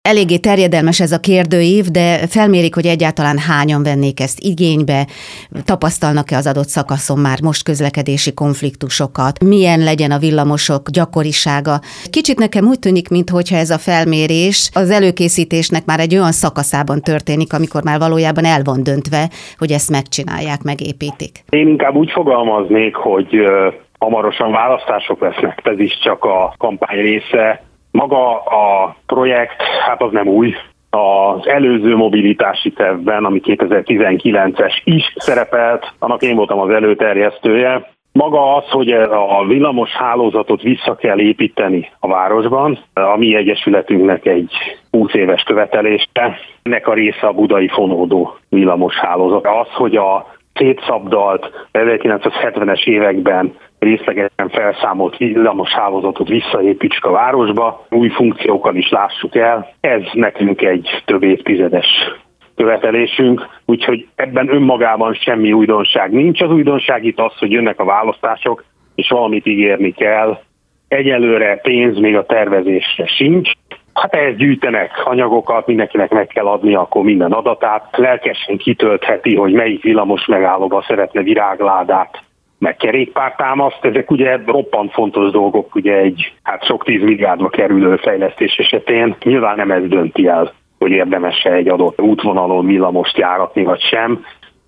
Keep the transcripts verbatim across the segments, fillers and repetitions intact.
Eléggé terjedelmes ez a kérdőív, de felmérik, hogy egyáltalán hányan vennék ezt igénybe, tapasztalnak-e az adott szakaszon már most közlekedési konfliktusokat, milyen legyen a villamosok gyakorisága. Kicsit nekem úgy tűnik, mintha ez a felmérés az előkészítésnek már egy olyan szakaszában történik, amikor már valójában el van döntve, hogy ezt megcsinálják, megépítik. Én inkább úgy fogalmaznék, hogy hamarosan választások lesznek, ez is csak a kampány része. Maga a projekt, hát az nem új. Az előző mobilitási tervben, ami kétezer-tizenkilences is szerepelt, annak én voltam az előterjesztője. Maga az, hogy a villamos hálózatot vissza kell építeni a városban, a mi egyesületünknek egy húsz éves követelése. Ennek a része a budai fonódó villamos hálózat. Az, hogy a szétszabdalt ezerkilencszázhetvenes években részlegesen felszámolt villamos hálózatot visszaépítsük a városba, új funkciókkal is lássuk el. Ez nekünk egy több évtizedes követelésünk, úgyhogy ebben önmagában semmi újdonság nincs. Az újdonság itt az, hogy jönnek a választások, és valamit ígérni kell. Egyelőre pénz még a tervezésre sincs. Hát ehhez gyűjtenek anyagokat, mindenkinek meg kell adni akkor minden adatát. Lelkesen kitöltheti, hogy melyik villamos megállóba szeretne virágládát, meg kerékpártámaszt. Ezek ugye roppant fontos dolgok, ugye egy hát sok tíz milliárdba kerülő fejlesztés esetén. Nyilván nem ez dönti el, hogy érdemes-e egy adott útvonalon villamost járatni, vagy sem.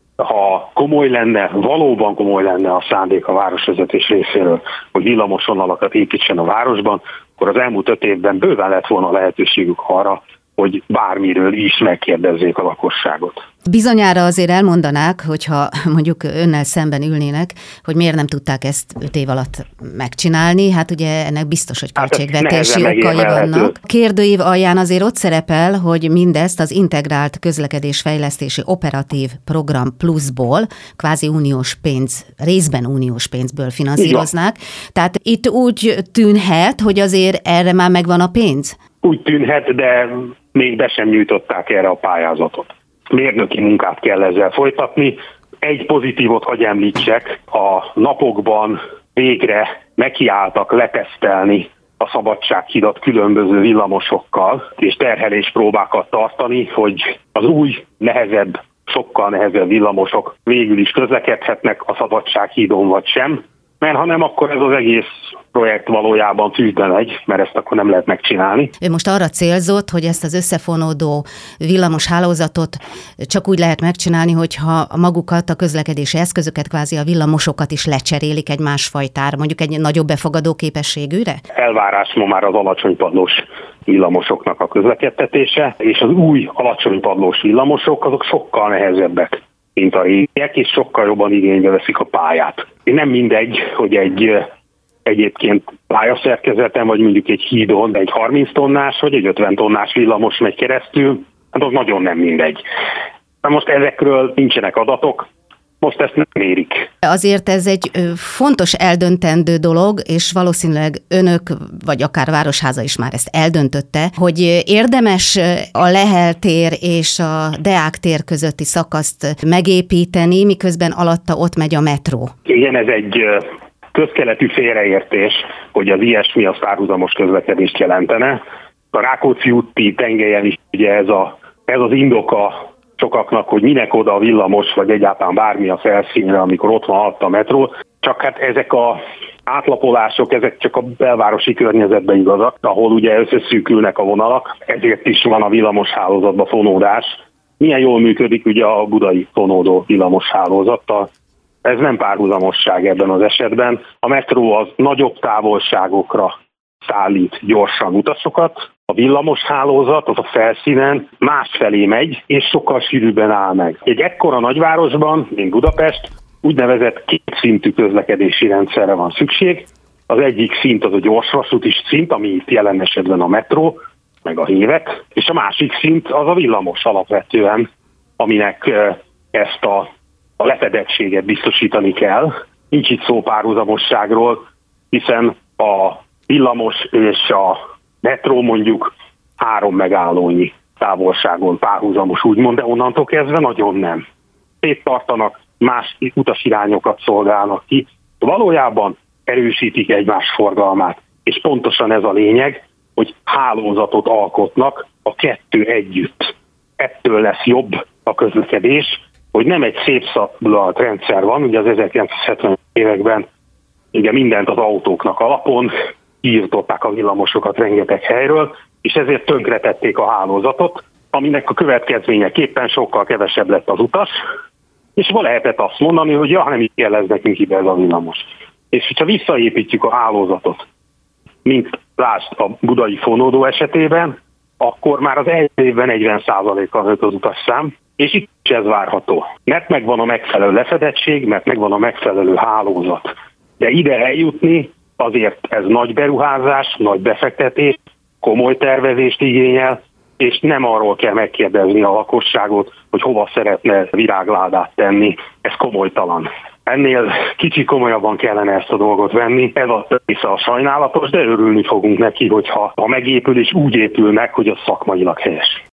Ha komoly lenne, valóban komoly lenne a szándék a városvezetés részéről, hogy villamosvonalakat építsen a városban, akkor az elmúlt öt évben bőven lett volna lehetőségük arra, hogy bármiről is megkérdezzék a lakosságot. Bizonyára azért elmondanák, hogyha mondjuk önnel szemben ülnének, hogy miért nem tudták ezt öt év alatt megcsinálni, hát ugye ennek biztos, hogy költségvetési hát okai vannak. Kérdőív alján azért ott szerepel, hogy mindezt az integrált közlekedésfejlesztési operatív program pluszból, kvázi uniós pénz, részben uniós pénzből finanszíroznák. Tehát itt úgy tűnhet, hogy azért erre már megvan a pénz? Úgy tűnhet, de még be sem nyújtották erre a pályázatot. Mérnöki munkát kell ezzel folytatni. Egy pozitívot hagy említsek, a napokban végre nekiálltak letesztelni a Szabadsághidat különböző villamosokkal, és terheléspróbákat tartani, hogy az új, nehezebb, sokkal nehezebb villamosok végül is közlekedhetnek a Szabadsághídon vagy sem, mert ha nem, akkor ez az egész projekt valójában tűzbe megy, mert ezt akkor nem lehet megcsinálni. Ő most arra célzott, hogy ezt az összefonódó villamos hálózatot csak úgy lehet megcsinálni, hogyha magukat, a közlekedési eszközöket, kvázi a villamosokat is lecserélik egy másfajtára, mondjuk egy nagyobb befogadó képességűre? Elvárás ma már az alacsonypadlós villamosoknak a közlekedtetése, és az új alacsonypadlós villamosok azok sokkal nehezebbek, mint a régiek, és sokkal jobban igénybe veszik a pályát. Nem mindegy, hogy egy egyébként pályaszerkezeten, vagy mondjuk egy hídon egy harminc tonnás, vagy egy ötven tonnás villamos megy keresztül, hát az nagyon nem mindegy. Na most ezekről nincsenek adatok, most ezt nem mérik. Azért ez egy fontos eldöntendő dolog, és valószínűleg önök, vagy akár Városháza is már ezt eldöntötte, hogy érdemes a Lehel tér és a Deák tér közötti szakaszt megépíteni, miközben alatta ott megy a metró. Igen, ez egy közkeletű félreértés, hogy az ilyesmi az párhuzamos közlekedést jelentene. A Rákóczi úti tengelyen is ugye ez, a, ez az indoka sokaknak, hogy minek oda a villamos, vagy egyáltalán bármi a felszínre, amikor ott van alatt a metró. Csak hát ezek a átlapolások, ezek csak a belvárosi környezetben igazak, ahol ugye összeszűkülnek a vonalak, ezért is van a villamos hálózatban fonódás. Milyen jól működik ugye a budai fonódó villamos hálózattal. Ez nem párhuzamosság ebben az esetben. A metró az nagyobb távolságokra szállít gyorsan utasokat, a villamos hálózat az a felszínen másfelé megy, és sokkal sűrűbben áll meg. Egy ekkora nagyvárosban, mint Budapest, úgynevezett kétszintű közlekedési rendszerre van szükség. Az egyik szint az a gyorsvasúti szint, ami itt jelen esetben a metró, meg a hévek, és a másik szint az a villamos alapvetően, aminek ezt a, a lefedettséget biztosítani kell. Nincs itt szó párhuzamosságról, hiszen a villamos és a metró mondjuk három megállónyi távolságon párhuzamos, úgymond, de onnantól kezdve nagyon nem. Széttartanak, más utasirányokat szolgálnak ki, valójában erősítik egymás forgalmát. És pontosan ez a lényeg, hogy hálózatot alkotnak, a kettő együtt. Ettől lesz jobb a közlekedés, hogy nem egy szép szablalt rendszer van, ugye az ezerkilencszázhetvenes években ugye mindent az autóknak alapon, írtották a villamosokat rengeteg helyről, és ezért tönkretették a hálózatot, aminek a következményeképpen sokkal kevesebb lett az utas, és ma lehetett azt mondani, hogy ja, nem így kell ez nekünk ide ez a villamos. És hogyha visszaépítjük a hálózatot, mint lásd a budai fonódó esetében, akkor már az egy évben negyven százalékkal nőtt az utasszám, és itt is ez várható. Mert megvan a megfelelő lefedettség, mert megvan a megfelelő hálózat. De ide eljutni azért ez nagy beruházás, nagy befektetés, komoly tervezést igényel, és nem arról kell megkérdezni a lakosságot, hogy hova szeretne virágládát tenni, ez komolytalan. Ennél kicsi komolyabban kellene ezt a dolgot venni, ez a része a sajnálatos, de örülni fogunk neki, hogyha ha megépül és úgy épül meg, hogy az szakmailag helyes.